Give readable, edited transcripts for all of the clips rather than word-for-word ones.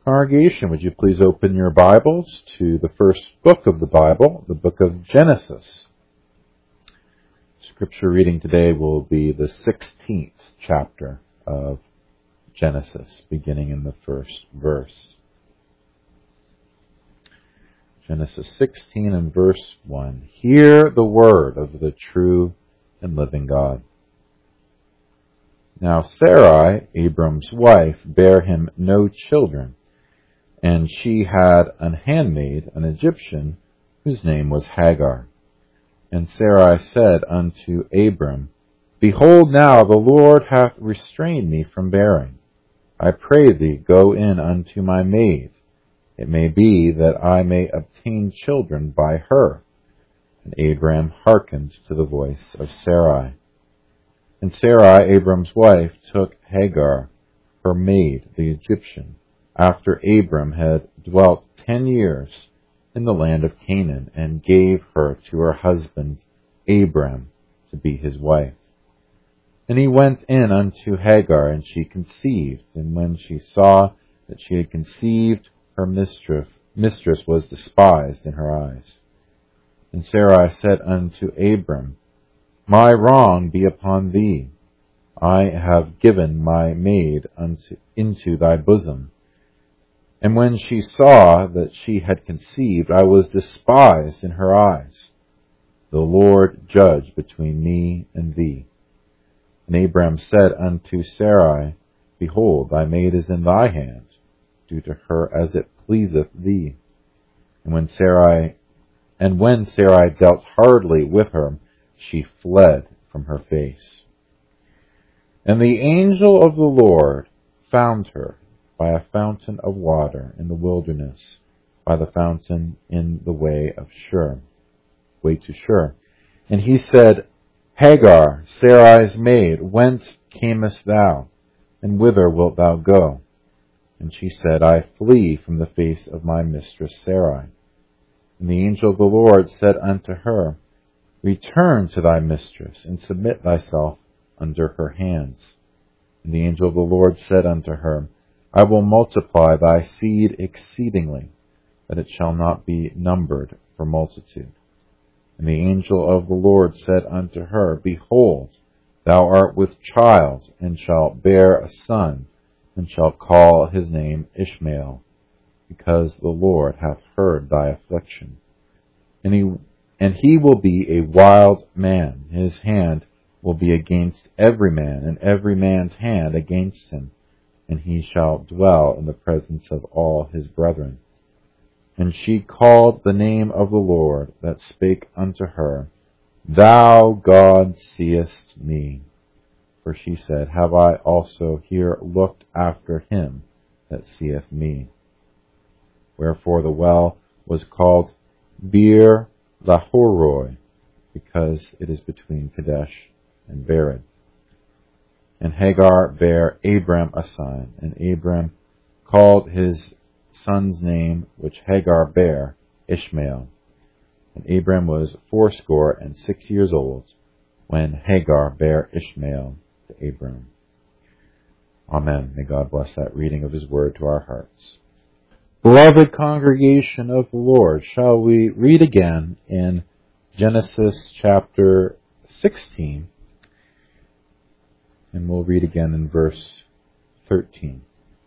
Congregation, would you please open your Bibles to the first book of the Bible, the book of Genesis. Scripture reading today will be the 16th chapter of Genesis, beginning in the first verse. Genesis 16 and verse 1. Hear the word of the true and living God. Now Sarai, Abram's wife, bare him no children, and she had an handmaid, an Egyptian, whose name was Hagar. And Sarai said unto Abram, Behold, now the Lord hath restrained me from bearing. I pray thee, go in unto my maid. It may be that I may obtain children by her. And Abram hearkened to the voice of Sarai. And Sarai, Abram's wife, took Hagar, her maid, the Egyptian, after Abram had dwelt 10 years in the land of Canaan, and gave her to her husband Abram to be his wife. And he went in unto Hagar, and she conceived. And when she saw that she had conceived, her mistress was despised in her eyes. And Sarai said unto Abram, My wrong be upon thee. I have given my maid into thy bosom. And when she saw that she had conceived, I was despised in her eyes. The Lord judge between me and thee. And Abram said unto Sarai, Behold, thy maid is in thy hand. Do to her as it pleaseth thee. And when Sarai dealt hardly with her, she fled from her face. And the angel of the Lord found her by a fountain of water in the wilderness, by the fountain in the way to Shur. And he said, Hagar, Sarai's maid, whence camest thou, and whither wilt thou go? And she said, I flee from the face of my mistress Sarai. And the angel of the Lord said unto her, Return to thy mistress, and submit thyself under her hands. And the angel of the Lord said unto her, I will multiply thy seed exceedingly, that it shall not be numbered for multitude. And the angel of the Lord said unto her, Behold, thou art with child, and shalt bear a son, and shalt call his name Ishmael, because the Lord hath heard thy affliction. And he will be a wild man. His hand will be against every man, and every man's hand against him. And he shall dwell in the presence of all his brethren. And she called the name of the Lord that spake unto her, Thou, God, seest me. For she said, Have I also here looked after him that seeth me? Wherefore the well was called Beer Lahoroi, because it is between Kadesh and Bered. And Hagar bare Abram a son, and Abram called his son's name, which Hagar bare, Ishmael. And Abram was 86 years old, when Hagar bare Ishmael to Abram. Amen. May God bless that reading of his word to our hearts. Beloved congregation of the Lord, shall we read again in Genesis chapter 16, and we'll read again in verse 13.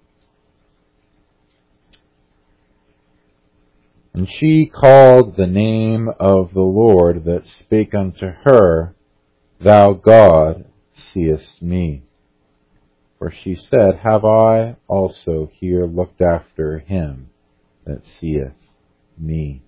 And she called the name of the Lord that spake unto her, Thou, God, seest me. For she said, Have I also here looked after him that seeth me?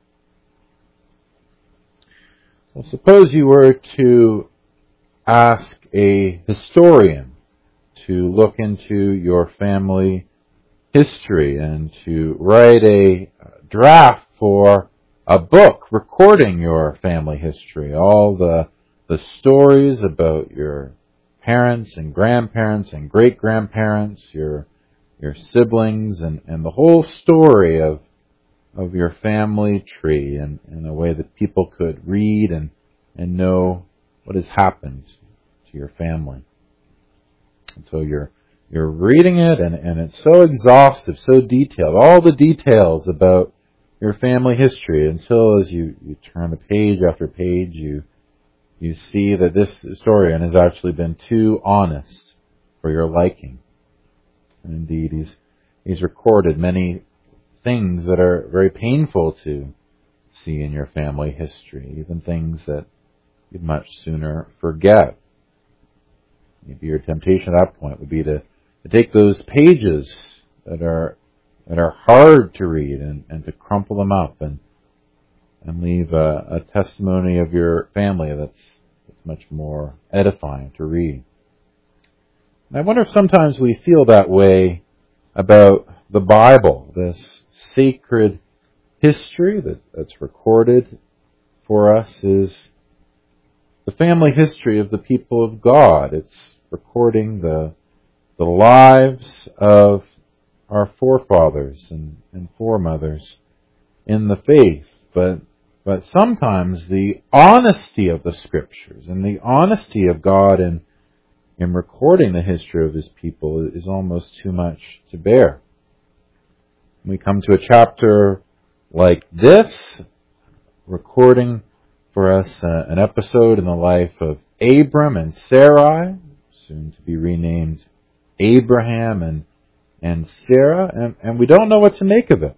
Well, suppose you were to ask a historian to look into your family history and to write a draft for a book recording your family history, all the stories about your parents and grandparents and great-grandparents, your siblings, and the whole story of your family tree in a way that people could read and know what has happened to your family. And so your you're reading it, and it's so exhaustive, so detailed, all the details about your family history, until as you turn the page after page, you see that this historian has actually been too honest for your liking. And indeed, he's recorded many things that are very painful to see in your family history, even things that you'd much sooner forget. Maybe your temptation at that point would be to take those pages that are hard to read and to crumple them up and leave a testimony of your family that's much more edifying to read. And I wonder if sometimes we feel that way about the Bible, this sacred history that's recorded for us is the family history of the people of God. It's recording the lives of our forefathers and foremothers in the faith, but sometimes the honesty of the Scriptures and the honesty of God in recording the history of His people is almost too much to bear. We come to a chapter like this, recording for us an episode in the life of Abram and Sarai, soon to be renamed Abraham and Sarah, and we don't know what to make of it.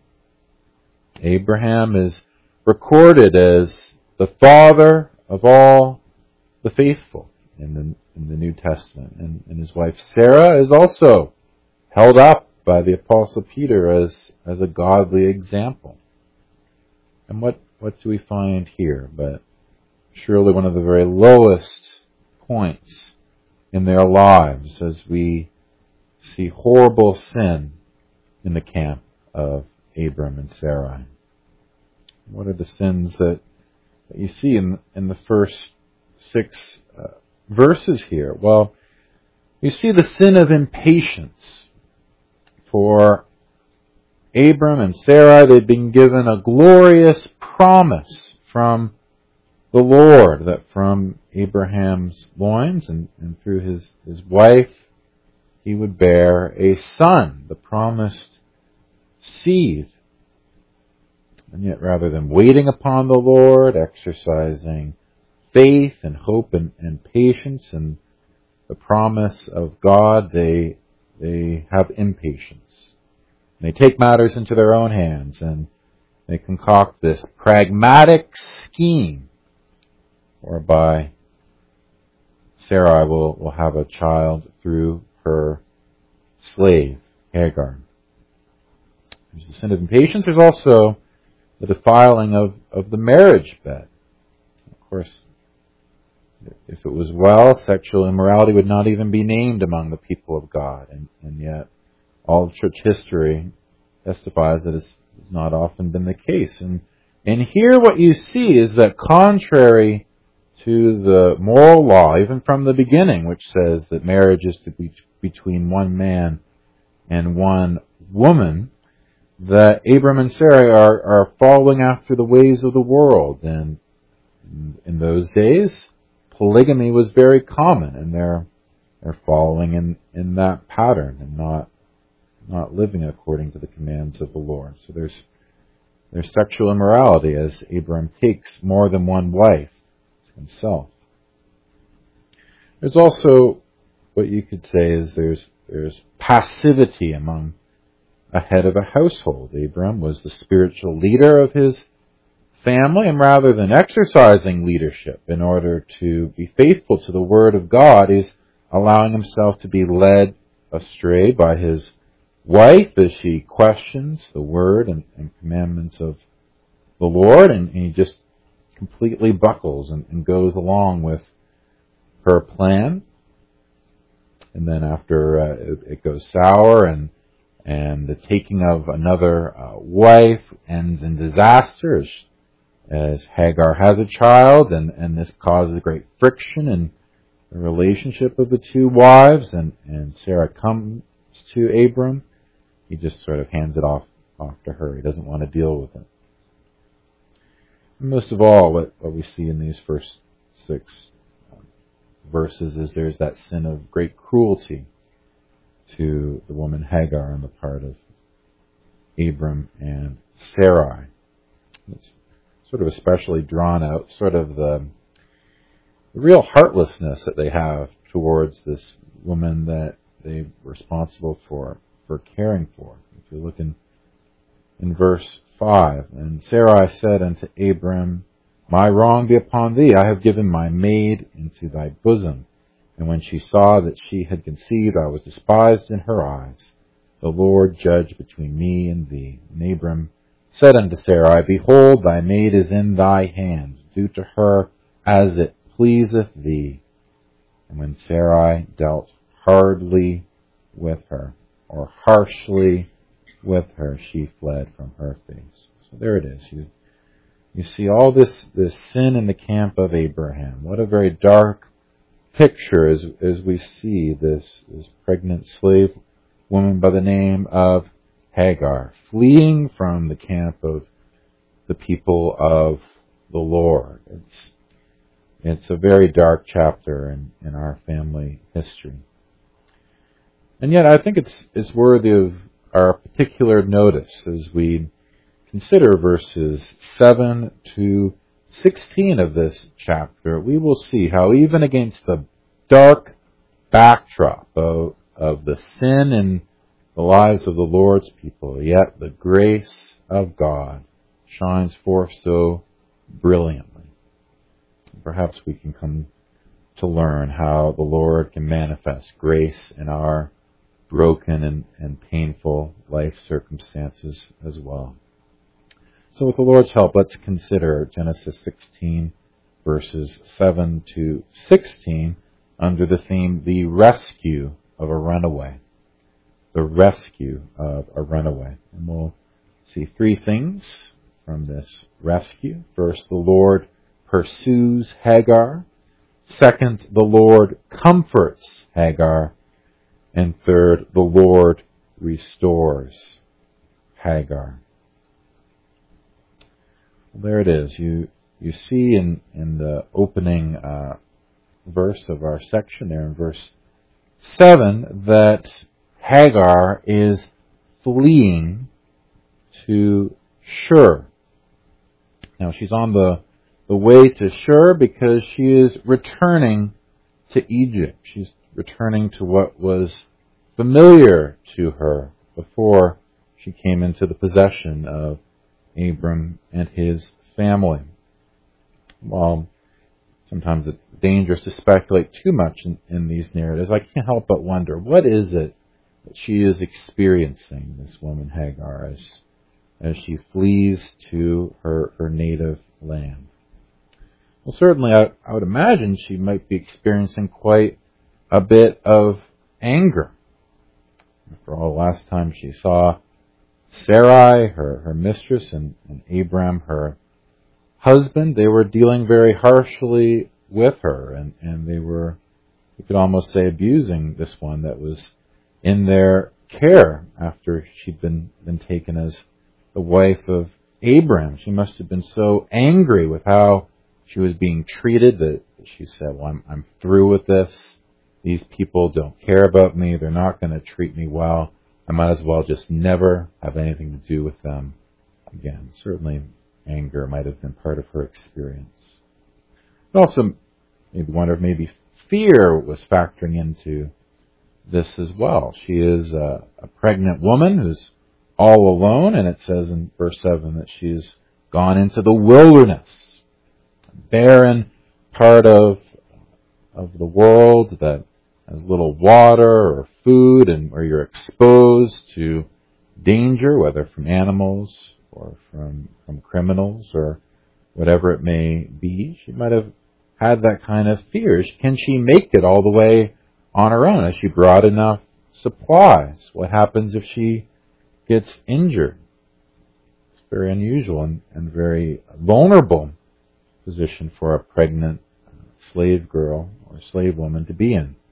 Abraham is recorded as the father of all the faithful in the New Testament, and his wife Sarah is also held up by the Apostle Peter as a godly example. And what do we find here? But surely one of the very lowest points in their lives as we see horrible sin in the camp of Abram and Sarai. What are the sins that you see in the first 6 verses here? Well, you see the sin of impatience. For Abram and Sarai, they'd been given a glorious promise from the Lord, that from Abraham's loins and through his wife, he would bear a son, the promised seed. And yet, rather than waiting upon the Lord, exercising faith and hope and patience and the promise of God, they have impatience. They take matters into their own hands and they concoct this pragmatic scheme whereby Sarai will have a child through her slave, Hagar. There's the sin of impatience. There's also the defiling of the marriage bed. Of course, if it was well, sexual immorality would not even be named among the people of God. And yet, all of church history testifies that it's not often been the case. And here what you see is that contrary to the moral law, even from the beginning, which says that marriage is to be between one man and one woman, that Abram and Sarai are following after the ways of the world. And in those days, polygamy was very common, and they're following in that pattern and not living according to the commands of the Lord. So there's sexual immorality as Abram takes more than one wife to himself. There's also what you could say is there's passivity among a head of a household. Abram was the spiritual leader of his family, and rather than exercising leadership in order to be faithful to the Word of God, he's allowing himself to be led astray by his wife as she questions the Word and commandments of the Lord, and he just completely buckles and goes along with her plan. And then after it goes sour and the taking of another wife ends in disaster as Hagar has a child, and this causes great friction in the relationship of the two wives, and Sarah comes to Abram. He just sort of hands it off to her. He doesn't want to deal with it. And most of all, what we see in these first 6 verses is there's that sin of great cruelty. to the woman Hagar on the part of Abram and Sarai. It's sort of especially drawn out sort of the real heartlessness that they have towards this woman that they're responsible for caring for. If you look in verse 5, and Sarai said unto Abram, My wrong be upon thee, I have given my maid into thy bosom. And when she saw that she had conceived, I was despised in her eyes. The Lord judge between me and thee. And Abram said unto Sarai, Behold, thy maid is in thy hand. Do to her as it pleaseth thee. And when Sarai dealt hardly with her, or harshly with her, she fled from her face. So there it is. You see all this sin in the camp of Abraham. What a very dark picture as we see this pregnant slave woman by the name of Hagar fleeing from the camp of the people of the Lord. It's a very dark chapter in our family history. And yet I think it's worthy of our particular notice as we consider verses 7 to 16 of this chapter. We will see how even against the dark backdrop of the sin in the lives of the Lord's people, yet the grace of God shines forth so brilliantly. Perhaps we can come to learn how the Lord can manifest grace in our broken and painful life circumstances as well. So with the Lord's help, let's consider Genesis 16, verses 7 to 16, under the theme, the rescue of a runaway. The rescue of a runaway. And we'll see three things from this rescue. First, the Lord pursues Hagar. Second, the Lord comforts Hagar. And third, the Lord restores Hagar. There it is. You see in the opening verse of our section there, in verse 7, that Hagar is fleeing to Shur. Now she's on the way to Shur because she is returning to Egypt. She's returning to what was familiar to her before she came into the possession of Abram and his family. While sometimes it's dangerous to speculate too much in these narratives, I can't help but wonder, what is it that she is experiencing, this woman Hagar, as she flees to her native land? Well, certainly I would imagine she might be experiencing quite a bit of anger. After all, last time she saw Sarai, her mistress, and Abram, her husband, they were dealing very harshly with her, and they were, you could almost say, abusing this one that was in their care after she'd been taken as the wife of Abram. She must have been so angry with how she was being treated that she said, well, I'm through with this. These people don't care about me. They're not going to treat me well. I might as well just never have anything to do with them again. Certainly anger might have been part of her experience. But also maybe wonder if maybe fear was factoring into this as well. She is a pregnant woman who's all alone, and it says in verse 7 that she's gone into the wilderness, a barren part of the world that has little water or food, and where you're exposed to danger, whether from animals or from criminals or whatever it may be. She might have had that kind of fear. Can she make it all the way on her own? Has she brought enough supplies? What happens if she gets injured? It's very unusual and very vulnerable position for a pregnant slave girl or slave woman to be in.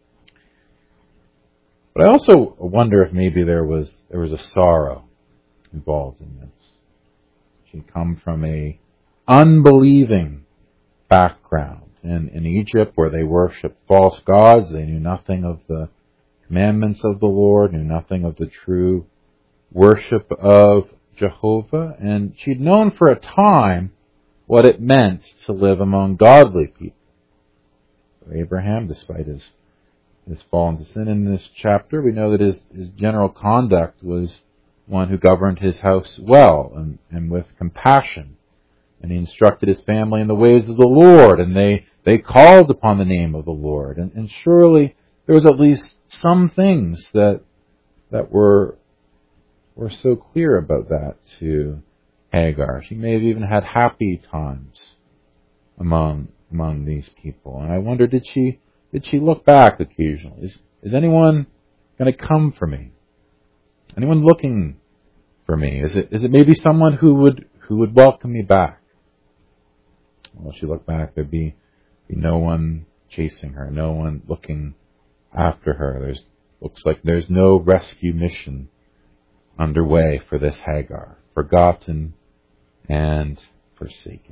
But I also wonder if maybe there was a sorrow involved in this. She'd come from a unbelieving background in Egypt, where they worshipped false gods. They knew nothing of the commandments of the Lord, knew nothing of the true worship of Jehovah, and she'd known for a time what it meant to live among godly people. For Abraham, despite his fall into sin in this chapter, we know that his general conduct was one who governed his house well and with compassion. And he instructed his family in the ways of the Lord, and they called upon the name of the Lord. And surely there was at least some things that were so clear about that to Hagar. She may have even had happy times among these people. And I wonder, did she look back occasionally? Is anyone going to come for me? Anyone looking for me? Is it maybe someone who would welcome me back? Well, she looked back, there'd be no one chasing her, no one looking after her. Looks like there's no rescue mission underway for this Hagar, forgotten and forsaken.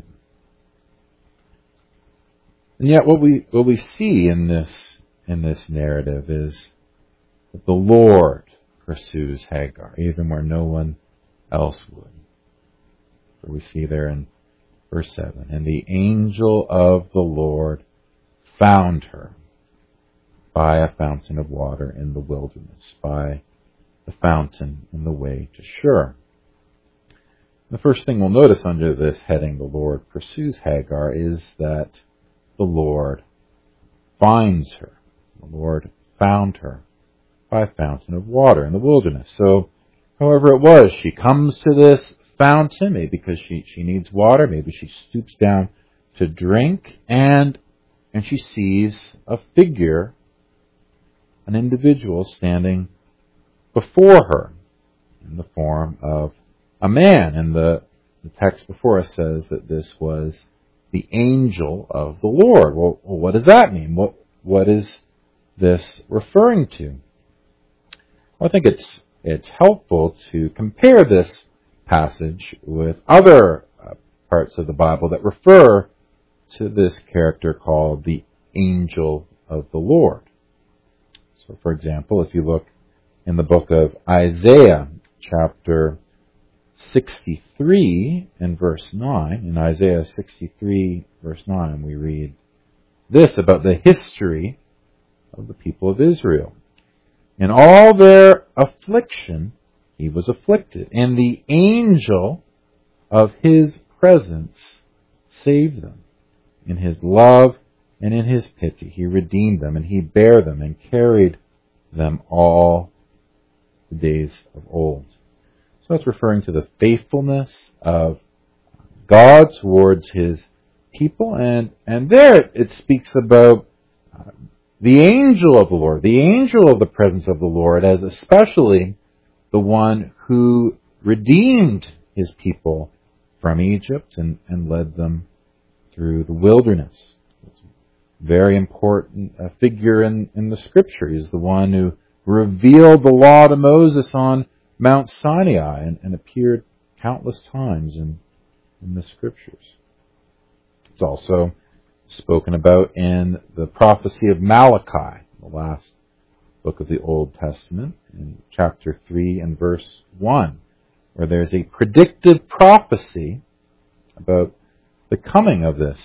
And yet what we see in this narrative is that the Lord pursues Hagar, even where no one else would. For we see there in verse 7, and the angel of the Lord found her by a fountain of water in the wilderness, by the fountain in the way to Shur. The first thing we'll notice under this heading, the Lord pursues Hagar, is that the Lord finds her. The Lord found her by a fountain of water in the wilderness. So, however it was, she comes to this fountain, maybe because she needs water, maybe she stoops down to drink, and she sees a figure, an individual standing before her in the form of a man. And the text before us says that this was the angel of the Lord. Well, what does that mean? What is this referring to? Well, I think it's helpful to compare this passage with other parts of the Bible that refer to this character called the angel of the Lord. So, for example, if you look in the book of Isaiah, chapter 63 and verse 9, in Isaiah 63, verse 9, we read this about the history of the people of Israel. In all their affliction, he was afflicted, and the angel of his presence saved them. In his love and in his pity, he redeemed them, and he bare them and carried them all the days of old. So that's referring to the faithfulness of God towards his people, and there it speaks about the angel of the Lord, the angel of the presence of the Lord, as especially the one who redeemed his people from Egypt and led them through the wilderness. It's a very important figure in the Scripture. He's the one who revealed the law to Moses on Mount Sinai and appeared countless times in the Scriptures. It's also spoken about in the prophecy of Malachi, the last book of the Old Testament, in chapter 3 and verse 1, where there's a predictive prophecy about the coming of this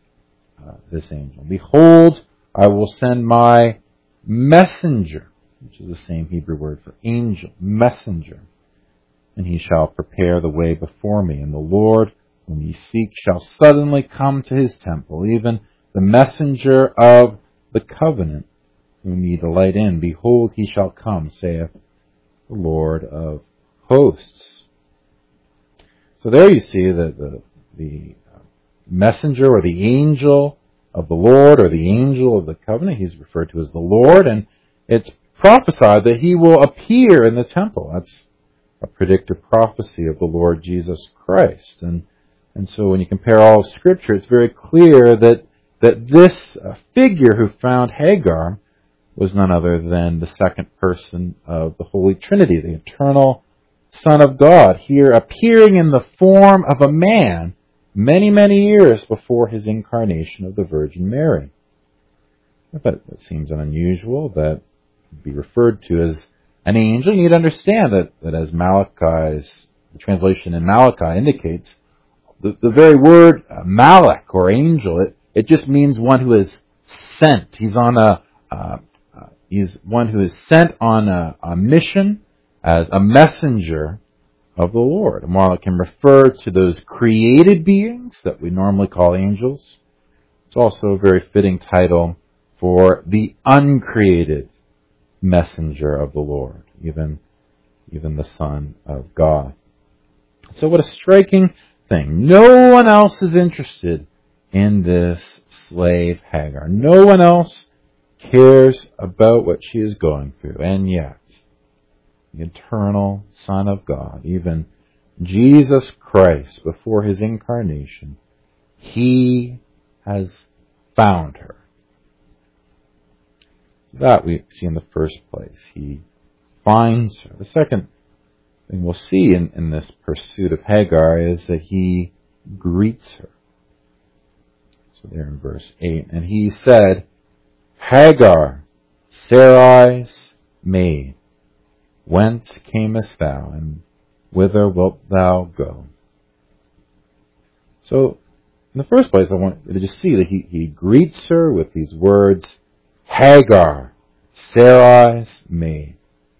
angel. Behold, I will send my messenger, which is the same Hebrew word for angel, messenger, and he shall prepare the way before me, and the Lord whom ye seek shall suddenly come to his temple, even the messenger of the covenant whom ye delight in. Behold, he shall come, saith the Lord of hosts. So there you see that the messenger or the angel of the Lord or the angel of the covenant, he's referred to as the Lord, and it's prophesied that he will appear in the temple. That's a predictive prophecy of the Lord Jesus Christ. And so when you compare all of Scripture, it's very clear that this figure who found Hagar was none other than the second person of the Holy Trinity, the eternal Son of God, here appearing in the form of a man many, many years before his incarnation of the Virgin Mary. But it seems unusual that be referred to as an angel. You need to understand that as the translation in Malachi indicates, the very word malak or angel, it just means one who is sent. He's one who is sent on a mission as a messenger of the Lord. And while it can refer to those created beings that we normally call angels, it's also a very fitting title for the uncreated messenger of the Lord, even the Son of God. So what a striking thing. No one else is interested in this slave Hagar. No one else cares about what she is going through. And yet, the eternal Son of God, even Jesus Christ, before his incarnation, he has found her. That we see in the first place. He finds her. The second thing we'll see in this pursuit of Hagar is that he greets her. So there in verse 8. And he said, Hagar, Sarai's maid, whence camest thou, and whither wilt thou go? So, in the first place, I want you to just see that he greets her with these words, Hagar, Sarai's maid.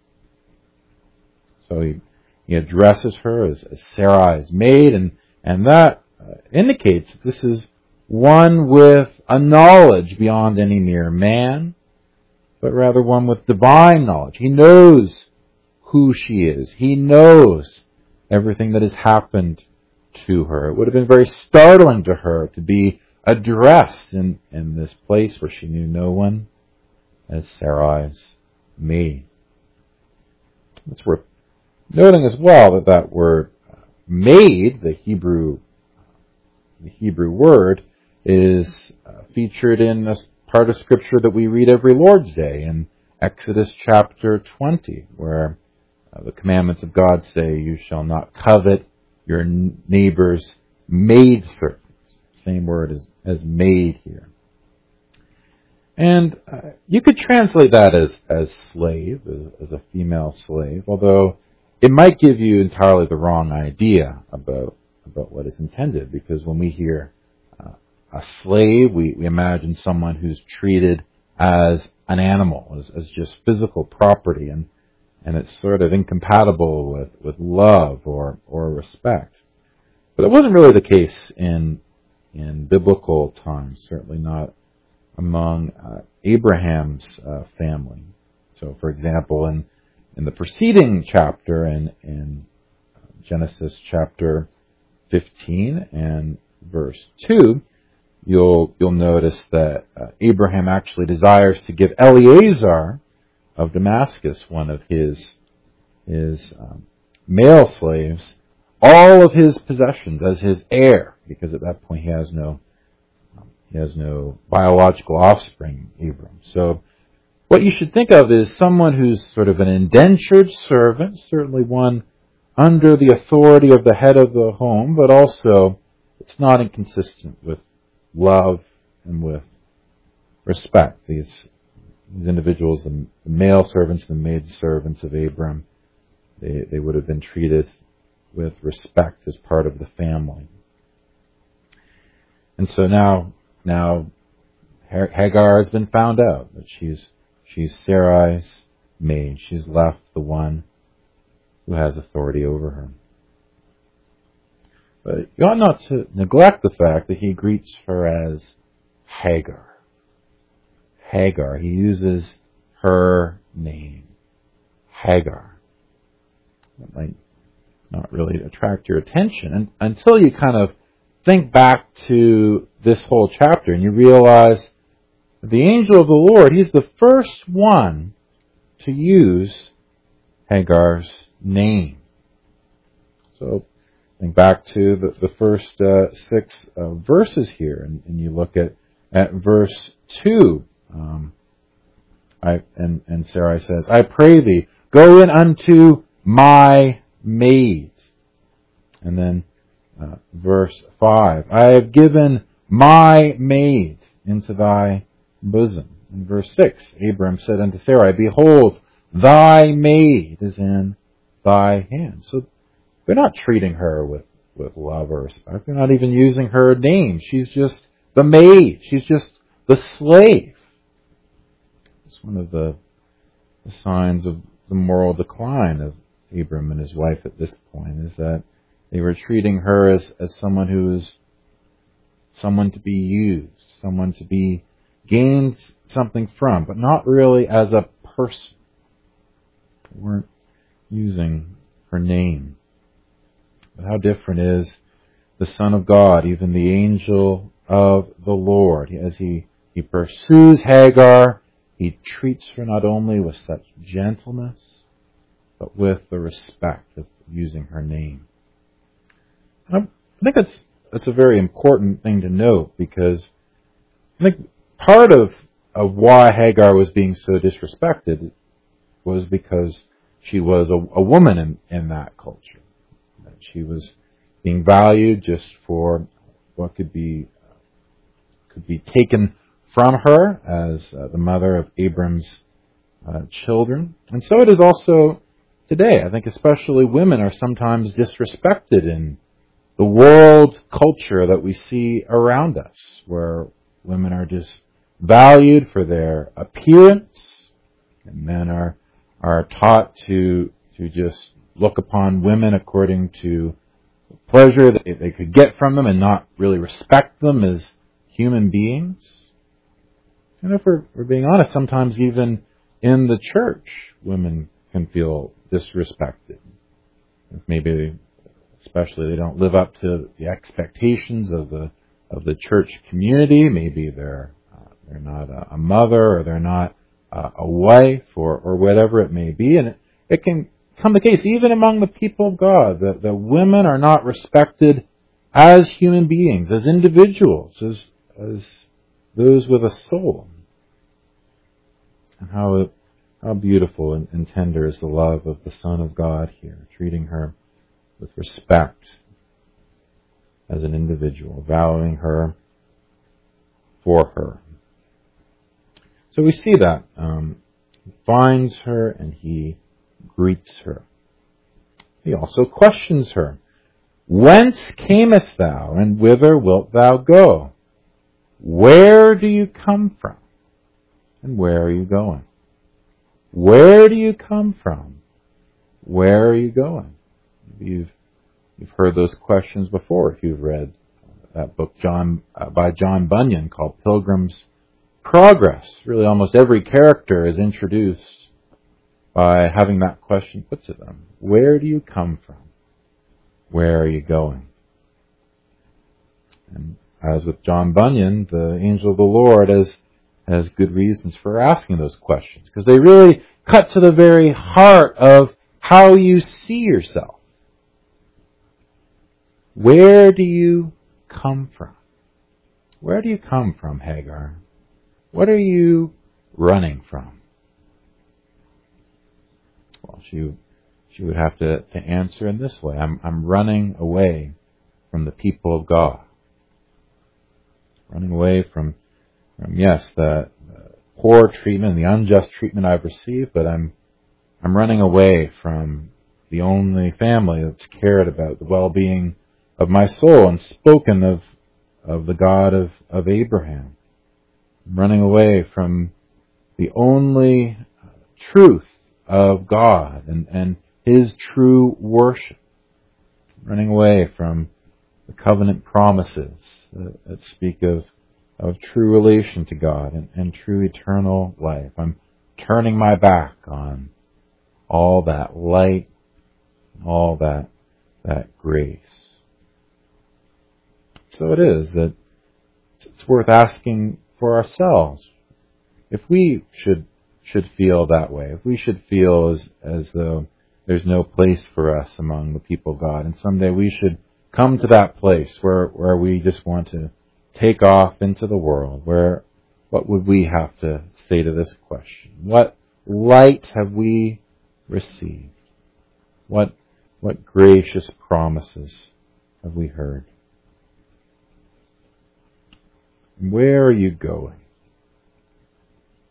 So he addresses her as Sarai's maid, and that indicates that this is one with a knowledge beyond any mere man, but rather one with divine knowledge. He knows who she is. He knows everything that has happened to her. It would have been very startling to her to be addressed in this place where she knew no one as Sarai's maid. It's worth noting as well that word maid, the Hebrew word, is featured in a part of Scripture that we read every Lord's Day in Exodus chapter 20, where the commandments of God say, you shall not covet your neighbor's maidservant. Same word as maid here. And you could translate that as slave, as a female slave, although it might give you entirely the wrong idea about what is intended, because when we hear a slave, we imagine someone who's treated as an animal, as just physical property, and it's sort of incompatible with love or respect. But it wasn't really the case in biblical times, certainly not among Abraham's family. So, for example, in the preceding chapter, in Genesis chapter 15 and verse 2, you'll notice that Abraham actually desires to give Eleazar of Damascus, one of his male slaves, all of his possessions as his heir, because at that point he has no biological offspring, Abram. So what you should think of is someone who's sort of an indentured servant, certainly one under the authority of the head of the home, but also it's not inconsistent with love and with respect. These individuals, the male servants, the maid servants of Abram, they would have been treated with respect as part of the family. And so now Hagar has been found out that she's Sarai's maid. She's left the one who has authority over her. But you ought not to neglect the fact that he greets her as Hagar. Hagar. He uses her name. Hagar. That might not really attract your attention until you kind of think back to this whole chapter and you realize that the angel of the Lord, he's the first one to use Hagar's name. So think back to the first 6 verses here, and you look at verse 2. And Sarai says, I pray thee, go in unto my maid. And then verse 5, I have given my maid into thy bosom. In verse 6, Abram said unto Sarai, Behold, thy maid is in thy hand. So they're not treating her with love or respect. They're not even using her name. She's just the maid. She's just the slave. It's one of the signs of the moral decline of Abram and his wife at this point, is that they were treating her as someone who is someone to be used, someone to be gained something from, but not really as a person. They weren't using her name. But how different is the Son of God, even the angel of the Lord, as he pursues Hagar. He treats her not only with such gentleness, but with the respect of using her name. I think that's a very important thing to note, because I think part of why Hagar was being so disrespected was because she was a woman in that culture. She was being valued just for what could be taken from her as the mother of Abram's children. And so it is also today. I think especially women are sometimes disrespected in the world culture that we see around us, where women are just valued for their appearance, and men are taught to just look upon women according to pleasure that they could get from them and not really respect them as human beings. And if we're being honest, sometimes even in the church, women can feel disrespected. Maybe especially they don't live up to the expectations of the church community. Maybe they're not a mother, or they're not a wife, or whatever it may be. And it can come the case even among the people of God that the women are not respected as human beings, as individuals, as those with a soul. And how beautiful and tender is the love of the Son of God here, treating her with respect as an individual, valuing her for her. So we see that. He finds her and he greets her. He also questions her. Whence camest thou, and whither wilt thou go? Where do you come from, and where are you going? Where do you come from? Where are you going? You've heard those questions before if you've read that book by John Bunyan called Pilgrim's Progress. Really almost every character is introduced by having that question put to them. Where do you come from? Where are you going? And as with John Bunyan, the angel of the Lord has good reasons for asking those questions, because they really cut to the very heart of how you see yourself. Where do you come from? Where do you come from, Hagar? What are you running from? Well, she would have to answer in this way. I'm running away from the people of God. Running away from yes, the poor treatment, the unjust treatment I've received, but I'm running away from the only family that's cared about the well-being of my soul and spoken of the God of Abraham. I'm running away from the only truth of God and His true worship. I'm running away from the covenant promises that speak of true relation to God and true eternal life. I'm turning my back on all that light, all that grace. So it is that it's worth asking for ourselves if we should feel that way, if we should feel as though there's no place for us among the people of God, and someday we should come to that place where we just want to take off into the world. What would we have to say to this question? What light have we received? What gracious promises have we heard? Where are you going?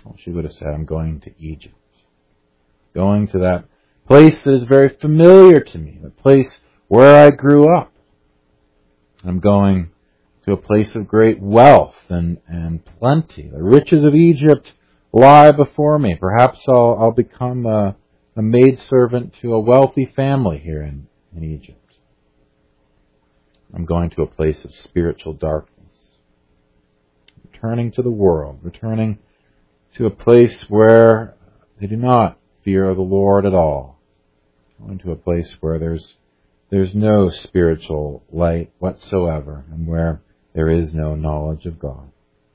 Well, she would have said, I'm going to Egypt. Going to that place that is very familiar to me, the place where I grew up. I'm going to a place of great wealth and plenty. The riches of Egypt lie before me. Perhaps I'll become a maidservant to a wealthy family here in Egypt. I'm going to a place of spiritual darkness. Returning to the world, returning to a place where they do not fear the Lord at all. Going to a place where there's no spiritual light whatsoever and where there is no knowledge of God.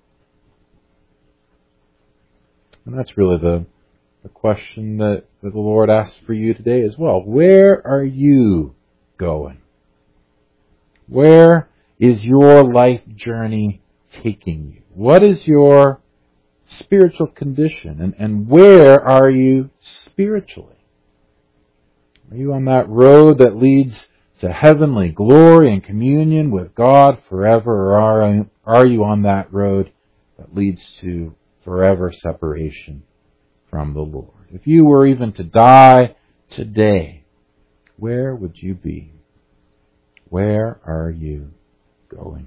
And that's really the question that the Lord asks for you today as well. Where are you going? Where is your life journey taking you? What is your spiritual condition? And where are you spiritually? Are you on that road that leads to heavenly glory and communion with God forever? Or are you on that road that leads to forever separation from the Lord? If you were even to die today, where would you be? Where are you going?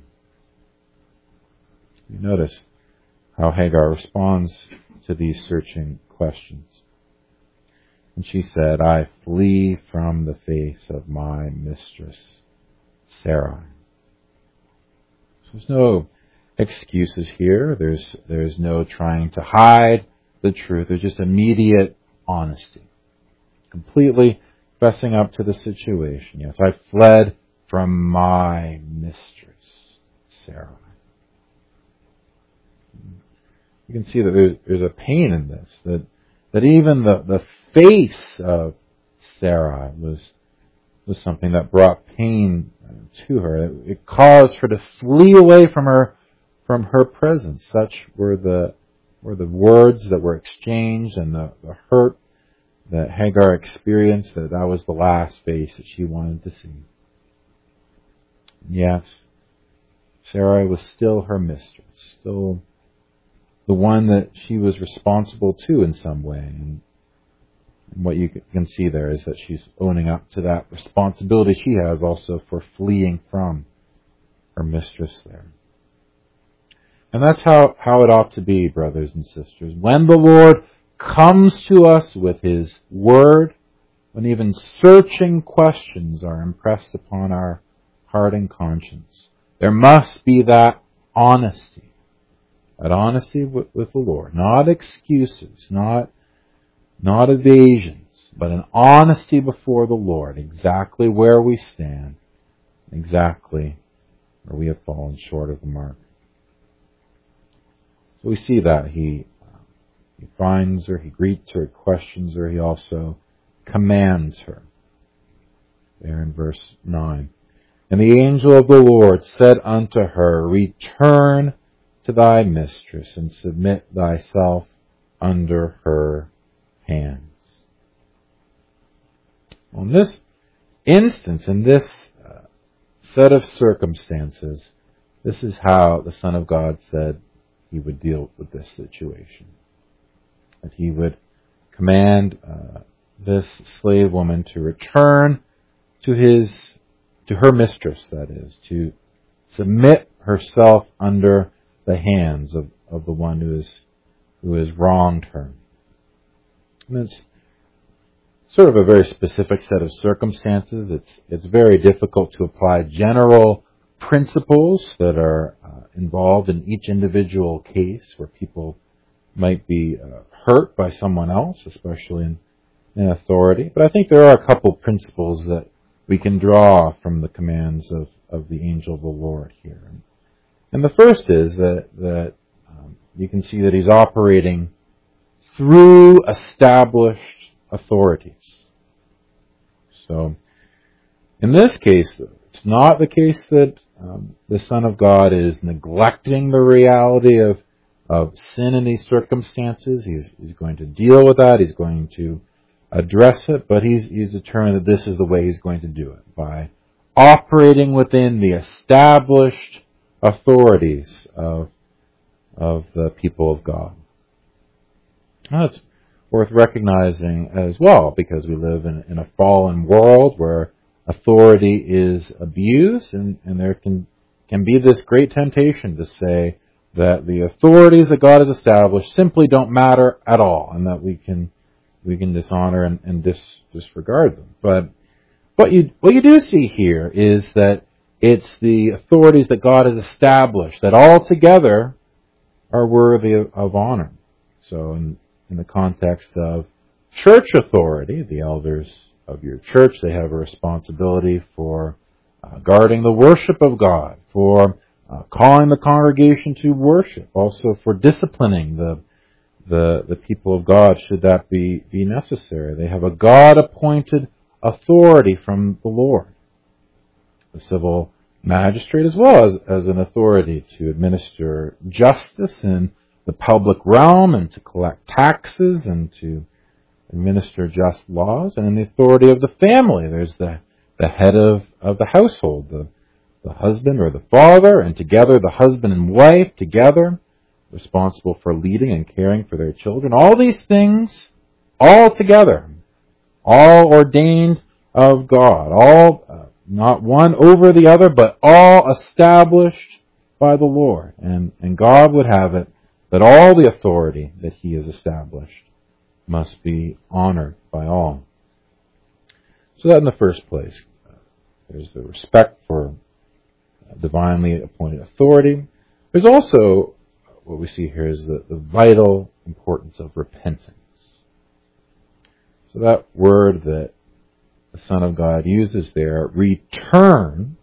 You notice how Hagar responds to these searching questions. And she said, I flee from the face of my mistress, Sarai. So there's no excuses here. There's no trying to hide the truth. There's just immediate honesty. Completely fessing up to the situation. Yes, I fled from my mistress, Sarai. You can see that there's a pain in this, that even the face of Sarai was something that brought pain to her. It caused her to flee away from her presence. Such were the words that were exchanged and the hurt that Hagar experienced, that was the last face that she wanted to see. Yes, Sarai was still her mistress, still the one that she was responsible to in some way. And what you can see there is that she's owning up to that responsibility she has also for fleeing from her mistress there. And that's how it ought to be, brothers and sisters. When the Lord comes to us with His Word, when even searching questions are impressed upon our heart and conscience, there must be that honesty. That honesty with the Lord. Not excuses, not evasions, but an honesty before the Lord, exactly where we stand, exactly where we have fallen short of the mark. So we see that He finds her, He greets her, questions her, He also commands her. There in verse 9. And the angel of the Lord said unto her, Return to thy mistress, and submit thyself under her hands. Well, in this instance, in this set of circumstances, this is how the Son of God said He would deal with this situation. That He would command this slave woman to return to her mistress, that is, to submit herself under the hands of the one who has wronged her. And it's sort of a very specific set of circumstances. It's very difficult to apply general principles that are involved in each individual case where people might be hurt by someone else, especially in authority. But I think there are a couple principles that we can draw from the commands of the angel of the Lord here. And the first is that you can see that he's operating through established authorities. So, in this case, it's not the case that the Son of God is neglecting the reality of sin in these circumstances. He's going to deal with that. He's going to address it, but he's determined that this is the way he's going to do it, by operating within the established authorities of the people of God. That's worth recognizing as well, because we live in a fallen world where authority is abused, and there can be this great temptation to say that the authorities that God has established simply don't matter at all, and that we can dishonor and disregard them. But what you do see here is that it's the authorities that God has established that altogether are worthy of honor. So in the context of church authority, the elders of your church, they have a responsibility for guarding the worship of God, for calling the congregation to worship, also for disciplining the people of God should that be necessary. They have a God-appointed authority from the Lord. The civil magistrate as well as an authority to administer justice in the public realm and to collect taxes and to administer just laws. And in the authority of the family, there's the head of the household, the husband or the father, and together the husband and wife together, responsible for leading and caring for their children. All these things, all together, all ordained of God, all not one over the other, but all established by the Lord. And God would have it that all the authority that He has established must be honored by all. So that in the first place, there's the respect for divinely appointed authority. There's also, what we see here is the vital importance of repentance. So that word that the Son of God uses there, return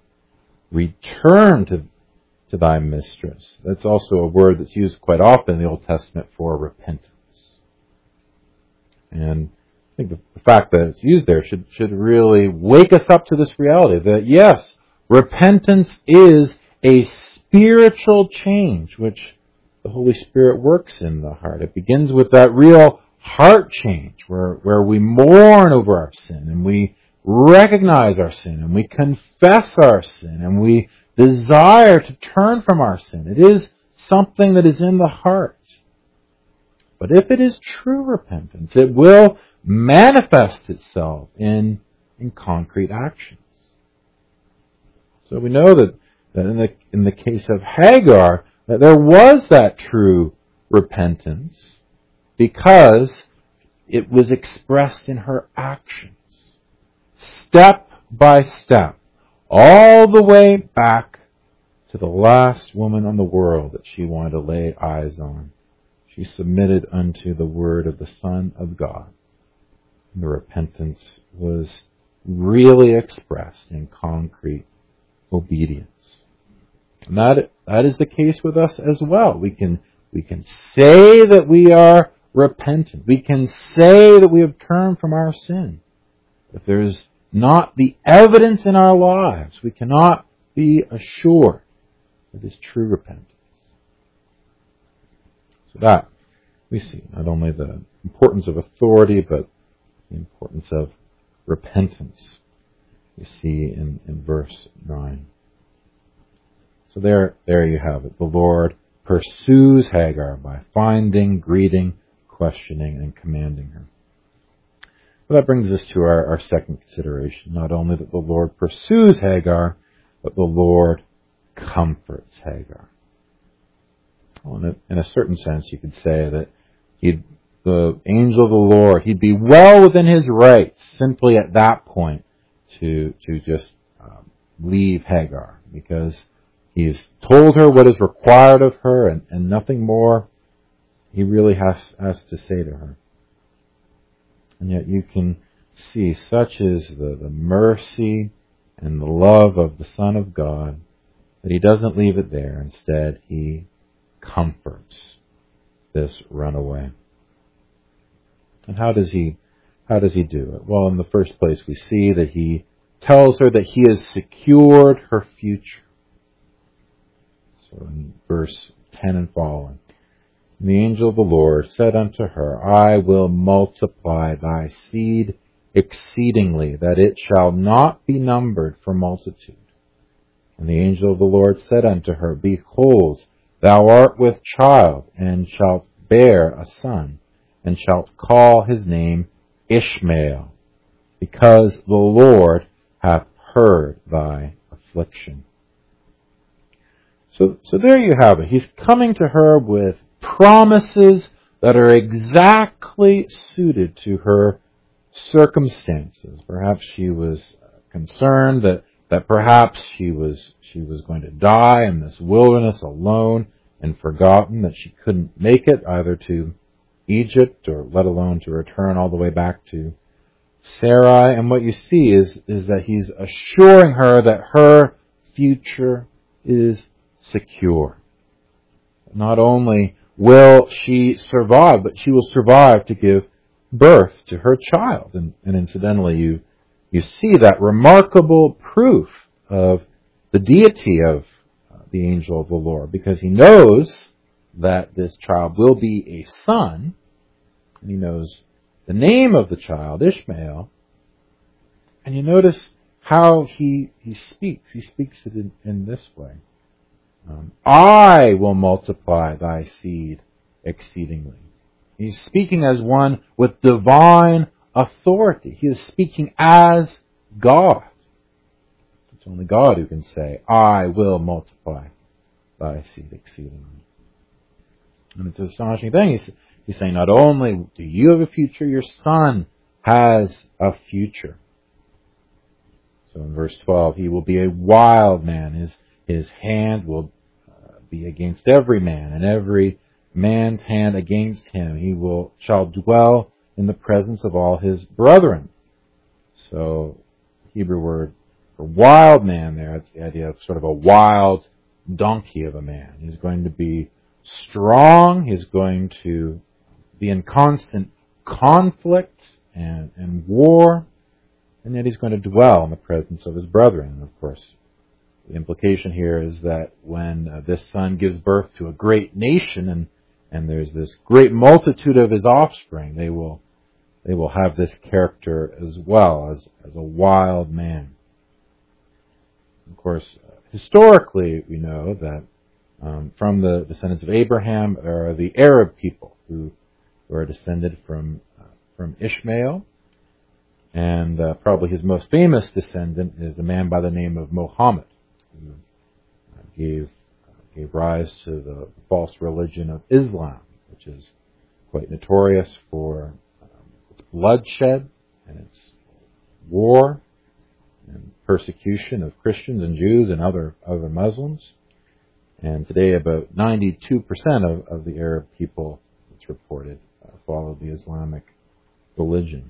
to thy mistress. That's also a word that's used quite often in the Old Testament for repentance. And I think the fact that it's used there should really wake us up to this reality that yes, repentance is a spiritual change which the Holy Spirit works in the heart. It begins with that real heart change where we mourn over our sin and we recognize our sin and we confess our sin and we desire to turn from our sin. It is something that is in the heart. But if it is true repentance, it will manifest itself in concrete actions. So we know that in the case of Hagar, that there was that true repentance because it was expressed in her actions. Step by step, all the way back to the last woman on the world that she wanted to lay eyes on. She submitted unto the word of the Son of God. And the repentance was really expressed in concrete obedience. And that is the case with us as well. We can say that we are repentant. We can say that we have turned from our sin. If there's not the evidence in our lives, we cannot be assured that it is true repentance. So that we see not only the importance of authority, but the importance of repentance. We see in verse 9. So there you have it. The Lord pursues Hagar by finding, greeting, questioning, and commanding her. Well, that brings us to our second consideration. Not only that the Lord pursues Hagar, but the Lord comforts Hagar. Well, in a certain sense, you could say that the angel of the Lord, he'd be well within his rights simply at that point to just leave Hagar, because he's told her what is required of her and nothing more he really has to say to her. And yet you can see such is the mercy and the love of the Son of God that he doesn't leave it there. Instead, he comforts this runaway. And how does he do it? Well, in the first place, we see that he tells her that he has secured her future. So in verse 10 and following, the angel of the Lord said unto her, I will multiply thy seed exceedingly, that it shall not be numbered for multitude. And the angel of the Lord said unto her, Behold, thou art with child, and shalt bear a son, and shalt call his name Ishmael, because the Lord hath heard thy affliction. So there you have it. He's coming to her with promises that are exactly suited to her circumstances. Perhaps she was concerned that perhaps she was going to die in this wilderness alone and forgotten, that she couldn't make it either to Egypt or let alone to return all the way back to Sarai. And what you see is that he's assuring her that her future is secure. Not only will she survive, but she will survive to give birth to her child. And incidentally, you see that remarkable proof of the deity of the angel of the Lord, because he knows that this child will be a son, and he knows the name of the child, Ishmael. And you notice how he speaks. He speaks it in this way. I will multiply thy seed exceedingly. He's speaking as one with divine authority. He is speaking as God. It's only God who can say, I will multiply thy seed exceedingly. And it's an astonishing thing. He's saying, not only do you have a future, your son has a future. So in verse 12, he will be a wild man. His hand will be against every man, and every man's hand against him. He shall dwell in the presence of all his brethren. So, Hebrew word for wild man there, it's the idea of sort of a wild donkey of a man. He's going to be strong. He's going to be in constant conflict and war. And yet he's going to dwell in the presence of his brethren. And of course, the implication here is that when this son gives birth to a great nation and there's this great multitude of his offspring, they will have this character as well, as a wild man. Of course, historically, we know that from the descendants of Abraham are the Arab people who are descended from Ishmael. And probably his most famous descendant is a man by the name of Muhammad, who gave rise to the false religion of Islam, which is quite notorious for its bloodshed and its war and persecution of Christians and Jews and other Muslims. And today about 92% of the Arab people, it's reported, follow the Islamic religion.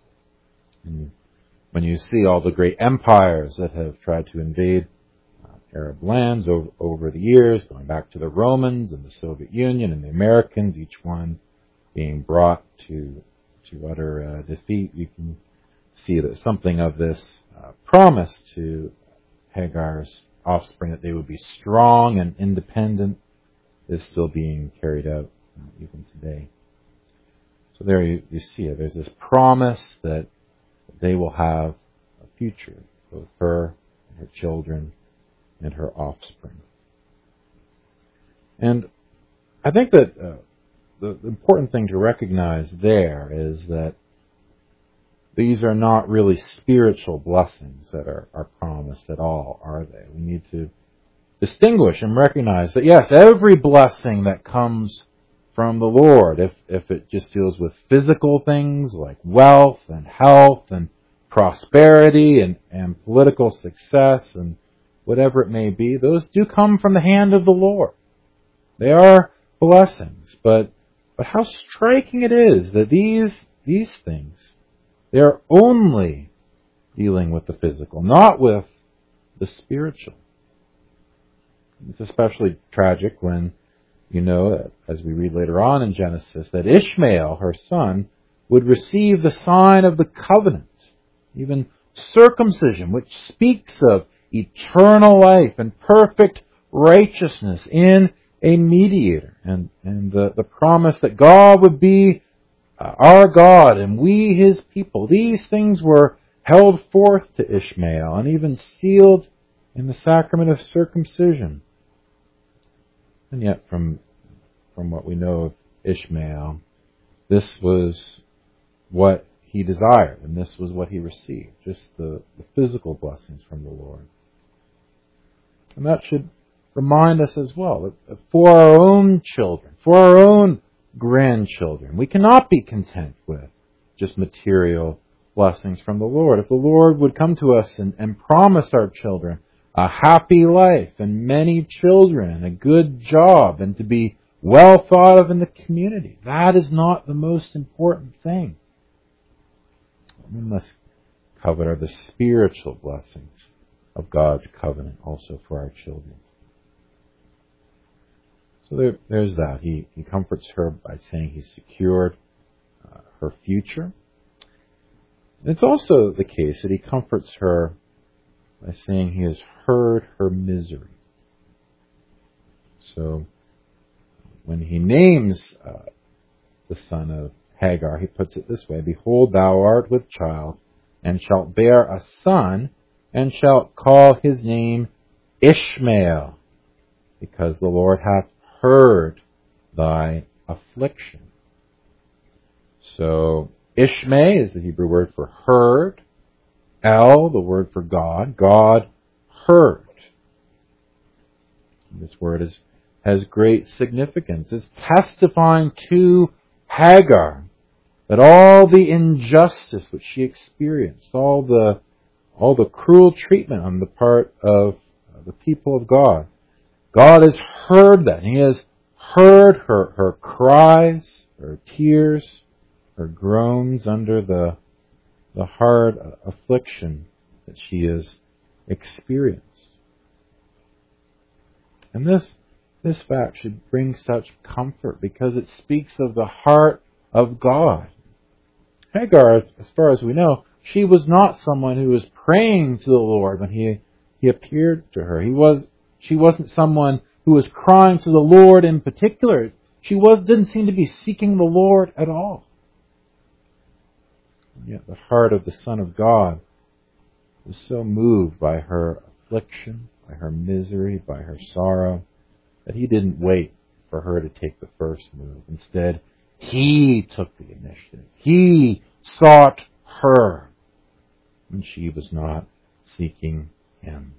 And when you see all the great empires that have tried to invade Arab lands over the years, going back to the Romans and the Soviet Union and the Americans, each one being brought to utter defeat, you can see that something of this promise to Hagar's offspring, that they would be strong and independent, is still being carried out even today. So there you see it. There's this promise that they will have a future, both her and her children and her offspring. And I think that the important thing to recognize there is that these are not really spiritual blessings that are promised at all, are they? We need to distinguish and recognize that, yes, every blessing that comes from the Lord, if it just deals with physical things like wealth and health and prosperity and political success and whatever it may be, those do come from the hand of the Lord. They are blessings, but how striking it is that these things, they are only dealing with the physical, not with the spiritual. It's especially tragic when you know that, as we read later on in Genesis, that Ishmael, her son, would receive the sign of the covenant, even circumcision, which speaks of eternal life and perfect righteousness in a mediator, and the promise that God would be our God and we his people. These things were held forth to Ishmael and even sealed in the sacrament of circumcision. And yet from what we know of Ishmael, this was what he desired, and this was what he received, just the physical blessings from the Lord. And that should remind us as well that for our own children, for our own grandchildren, we cannot be content with just material blessings from the Lord. If the Lord would come to us and promise our children a happy life and many children, a good job, and to be well thought of in the community, that is not the most important thing. We must covet the spiritual blessings of God's covenant also for our children. So there's that. He comforts her by saying he's secured her future. It's also the case that he comforts her by saying he has heard her misery. So when he names the son of Hagar, he puts it this way: Behold, thou art with child, and shalt bear a son, and shalt call his name Ishmael, because the Lord hath heard thy affliction. So Ishmael is the Hebrew word for heard. El, the word for God. God heard. This word has great significance. It's testifying to Hagar that all the injustice which she experienced, all the cruel treatment on the part of the people of God, God has heard that. He has heard her cries, her tears, her groans under the hard affliction that she has experienced. And this fact should bring such comfort because it speaks of the heart of God. Hagar, as far as we know, she was not someone who was praying to the Lord when he appeared to her. She wasn't someone who was crying to the Lord in particular. She didn't seem to be seeking the Lord at all. And yet the heart of the Son of God was so moved by her affliction, by her misery, by her sorrow, that he didn't wait for her to take the first move. Instead, he took the initiative. He sought her when she was not seeking him.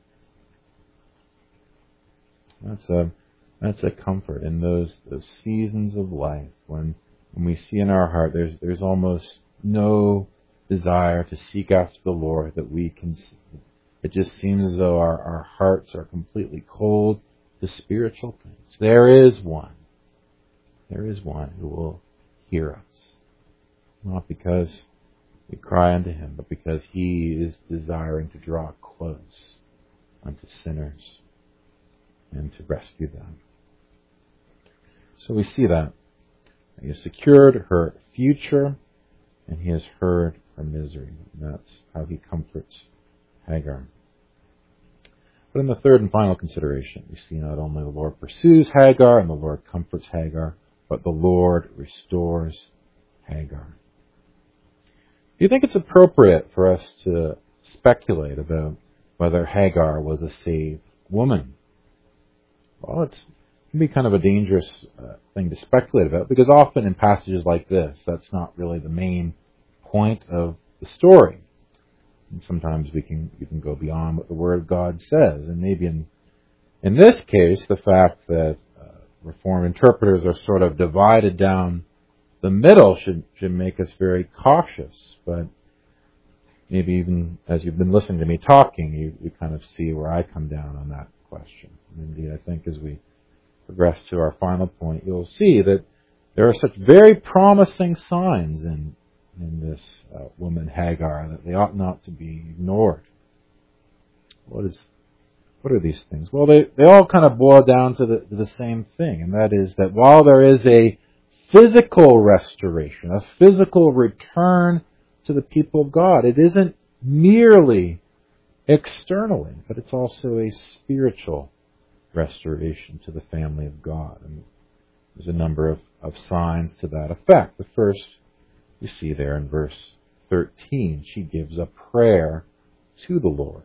That's a comfort in those seasons of life when we see in our heart there's almost no desire to seek after the Lord that we can see. It just seems as though our hearts are completely cold to spiritual things. There is one who will hear us. Not because we cry unto him, but because he is desiring to draw close unto sinners and to rescue them. So we see that he has secured her future and he has heard her misery. And that's how he comforts Hagar. But in the third and final consideration, we see not only the Lord pursues Hagar and the Lord comforts Hagar, but the Lord restores Hagar. Do you think it's appropriate for us to speculate about whether Hagar was a saved woman? Well, it can be kind of a dangerous thing to speculate about, because often in passages like this, that's not really the main point of the story. And sometimes we can go beyond what the Word of God says. And maybe in this case, the fact that Reformed interpreters are sort of divided down the middle should make us very cautious. But maybe even as you've been listening to me talking, you kind of see where I come down on that question. And indeed, I think as we progress to our final point, you'll see that there are such very promising signs in this woman Hagar that they ought not to be ignored. What are these things? Well, they all kind of boil down to the same thing, and that is that while there is a physical restoration, a physical return to the people of God, it isn't merely externally, but it's also a spiritual restoration to the family of God. And there's a number of signs to that effect. The first we see there in verse 13, she gives a prayer to the Lord.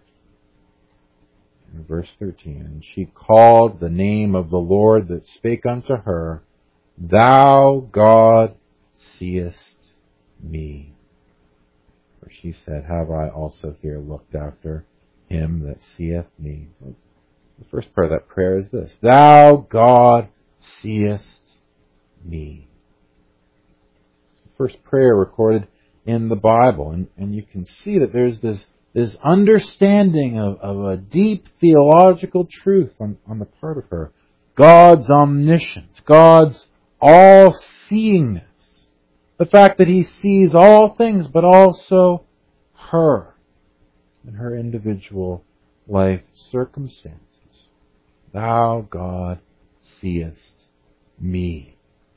In verse 13, and she called the name of the Lord that spake unto her, Thou God seest me? For she said, have I also here looked after him that seeth me? The first part of that prayer is this: Thou, God, seest me. It's the first prayer recorded in the Bible. And you can see that there's this understanding of a deep theological truth on the part of her. God's omniscience, God's all-seeingness. The fact that He sees all things, but also her and her individual life circumstances. Thou, God, seest me.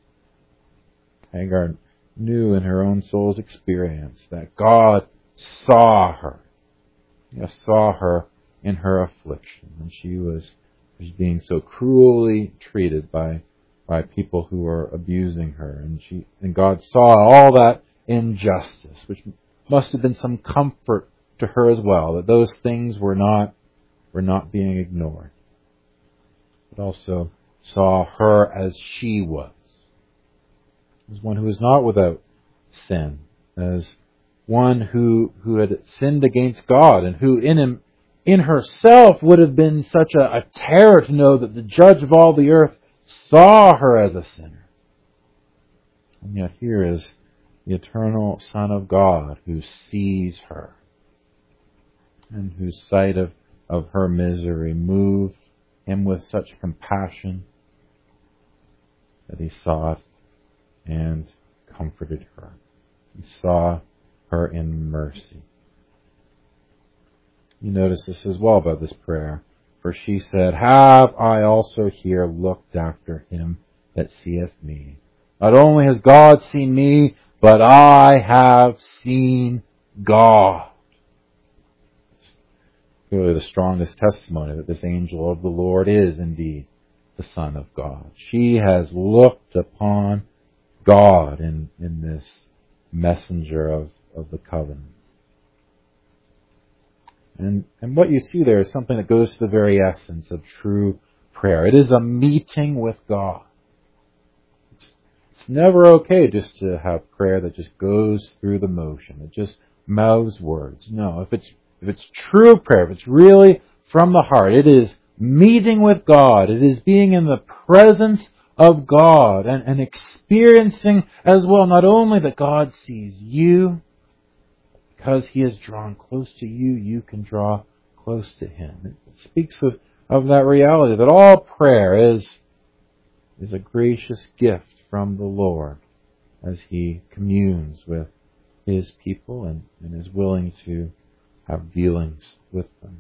Hagar knew in her own soul's experience that God saw her. Saw her in her affliction. And she was being so cruelly treated by people who were abusing her. And God saw all that injustice, which must have been some comfort to her as well, that those things were not being ignored. But also saw her as she was. As one who was not without sin, as one who had sinned against God, and who in herself would have been such a terror to know that the judge of all the earth saw her as a sinner. And yet here is the eternal Son of God who sees her, and whose sight of her misery moved Him with such compassion that He saw it and comforted her. He saw her in mercy. You notice this as well about this prayer. For she said, have I also here looked after him that seeth me? Not only has God seen me, but I have seen God. It's really the strongest testimony that this angel of the Lord is indeed the Son of God. She has looked upon God in this messenger of the covenant. And what you see there is something that goes to the very essence of true prayer. It is a meeting with God. It's never okay just to have prayer that just goes through the motion. It just mouths words. No, if it's true prayer, if it's really from the heart, it is meeting with God. It is being in the presence of God and experiencing as well not only that God sees you, because He is drawn close to you, you can draw close to Him. It speaks of that reality that all prayer is a gracious gift from the Lord as He communes with His people and is willing to have dealings with them.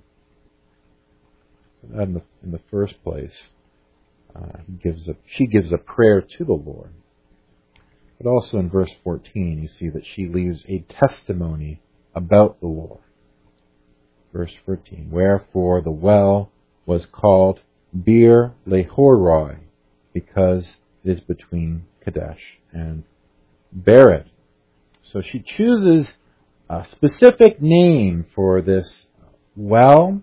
In the first place, she gives a prayer to the Lord. But also in verse 14, you see that she leaves a testimony about the Lord. Verse 14, wherefore the well was called Bir Lahoroi, because it is between Kadesh and Bered. So she chooses a specific name for this well,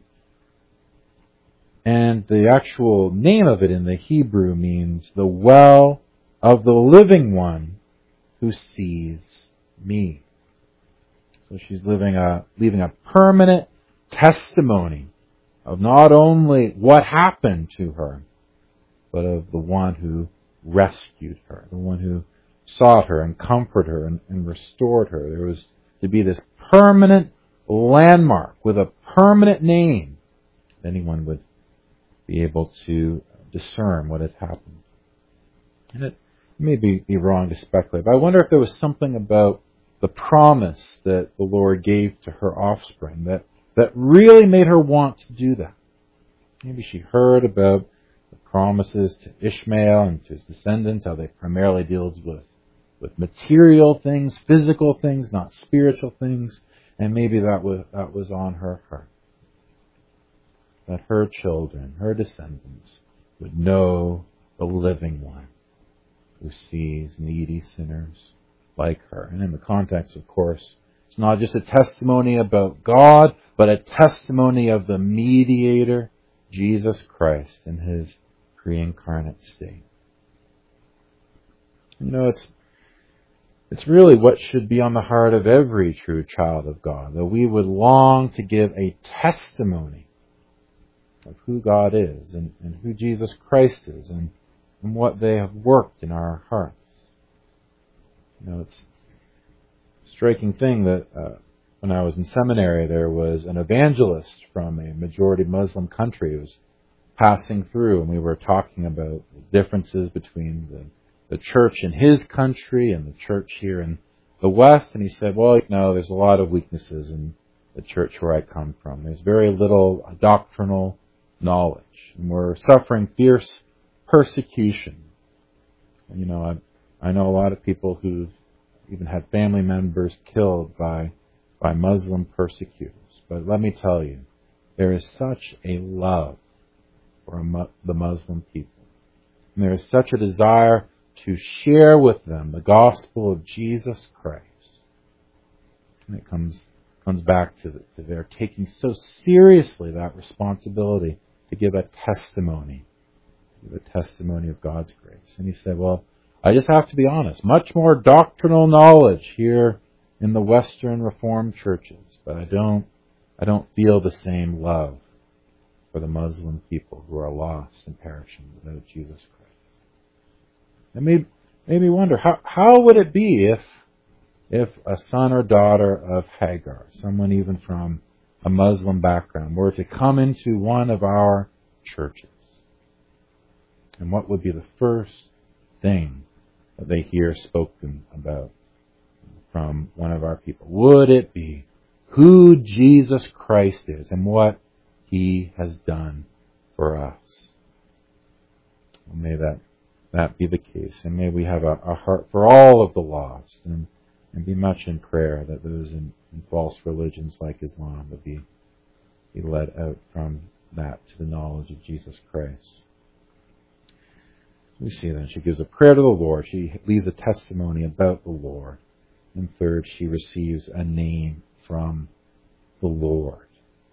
and the actual name of it in the Hebrew means the well of the living one who sees me. So she's leaving a permanent testimony of not only what happened to her, but of the one who rescued her, the one who sought her and comforted her and restored her. There was to be this permanent landmark with a permanent name. Anyone would be able to discern what had happened. And it may be wrong to speculate, but I wonder if there was something about the promise that the Lord gave to her offspring that really made her want to do that. Maybe she heard about the promises to Ishmael and to his descendants, how they primarily deals with material things, physical things, not spiritual things, and maybe that was on her heart. That her children, her descendants, would know the living one who sees needy sinners like her. And in the context, of course, it's not just a testimony about God, but a testimony of the mediator, Jesus Christ, in His pre-incarnate state. You know, It's really what should be on the heart of every true child of God, that we would long to give a testimony of who God is and who Jesus Christ is and what they have worked in our hearts. It's a striking thing that when I was in seminary, there was an evangelist from a majority Muslim country who was passing through, and we were talking about the differences between the church in his country and the church here in the West. And he said, well, there's a lot of weaknesses in the church where I come from. There's very little doctrinal knowledge, and we're suffering fierce persecution. I know a lot of people who've even had family members killed by Muslim persecutors. But let me tell you, there is such a love for the Muslim people. And there is such a desire to share with them the gospel of Jesus Christ. And it comes back to their taking so seriously that responsibility to give a testimony of God's grace. And he said, well, I just have to be honest, much more doctrinal knowledge here in the Western Reformed churches, but I don't feel the same love for the Muslim people who are lost and perishing without Jesus Christ. It made me wonder, how would it be if a son or daughter of Hagar, someone even from a Muslim background, were to come into one of our churches? And what would be the first thing that they hear spoken about from one of our people? Would it be who Jesus Christ is and what He has done for us? And may that be the case. And may we have a heart for all of the lost and be much in prayer that those in false religions like Islam would be led out from that to the knowledge of Jesus Christ. We see then she gives a prayer to the Lord. She leaves a testimony about the Lord. And third, she receives a name from the Lord.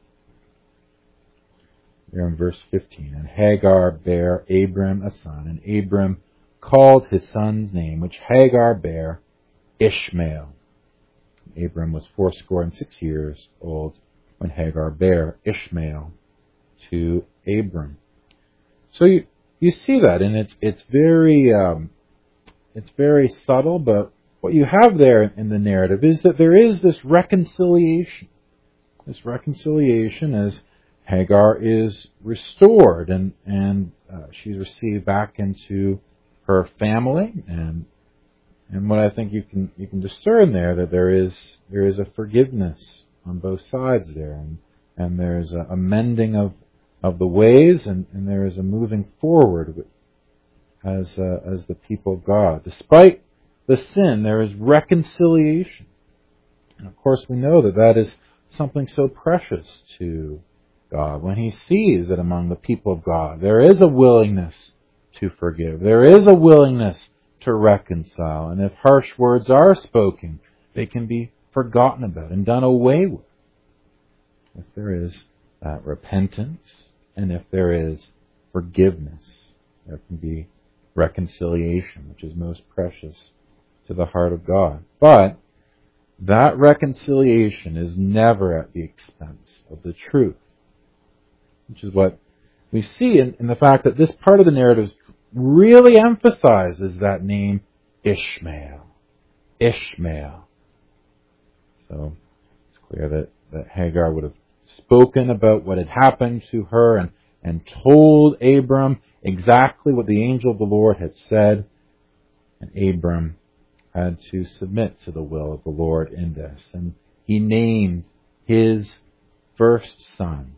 There in verse 15, and Hagar bare Abram a son, and Abram called his son's name, which Hagar bare, Ishmael. Abram was 86 years old when Hagar bare Ishmael to Abram. So you see that, and it's very subtle, but what you have there in the narrative is that there is this reconciliation. This reconciliation as Hagar is restored and she's received back into her family, and what I think you can discern there, that there is a forgiveness on both sides there, and there's a mending of the ways, and there is a moving forward as the people of God. Despite the sin, there is reconciliation. And of course we know that is something so precious to God. When He sees that among the people of God there is a willingness to forgive, there is a willingness to reconcile, and if harsh words are spoken, they can be forgotten about and done away with. If there is repentance, and if there is forgiveness, there can be reconciliation, which is most precious to the heart of God. But that reconciliation is never at the expense of the truth, which is what we see in the fact that this part of the narrative really emphasizes that name Ishmael. Ishmael. So it's clear that Hagar would have spoken about what had happened to her and told Abram exactly what the angel of the Lord had said. And Abram had to submit to the will of the Lord in this. And he named his first son.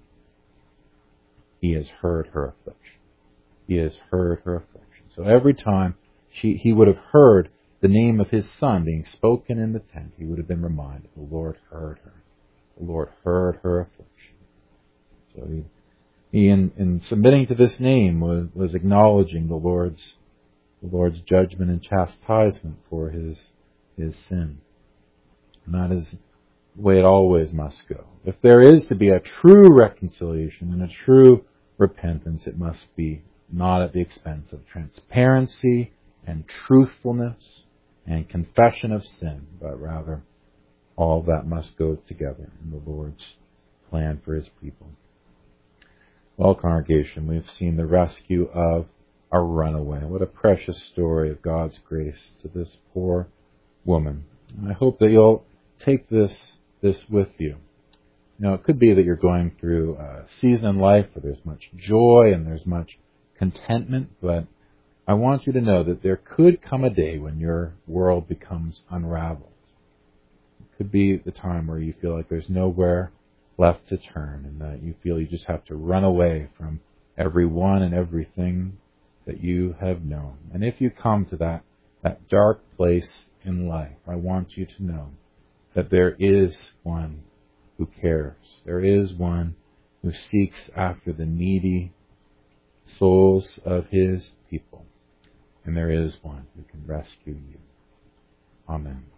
He has heard her affliction. He has heard her affliction. So every time he would have heard the name of his son being spoken in the tent, he would have been reminded, the Lord heard her. The Lord heard her affliction. So he in submitting to this name was acknowledging the Lord's judgment and chastisement for his sin. And that is the way it always must go. If there is to be a true reconciliation and a true repentance, it must be not at the expense of transparency and truthfulness, and confession of sin, but rather all that must go together in the Lord's plan for his people. Well, congregation, we've seen the rescue of a runaway. What a precious story of God's grace to this poor woman. And I hope that you'll take this with you. Now, it could be that you're going through a season in life where there's much joy and there's much contentment, but I want you to know that there could come a day when your world becomes unraveled. It could be the time where you feel like there's nowhere left to turn and that you feel you just have to run away from everyone and everything that you have known. And if you come to that dark place in life, I want you to know that there is one who cares. There is one who seeks after the needy souls of his people. And there is one who can rescue you. Amen.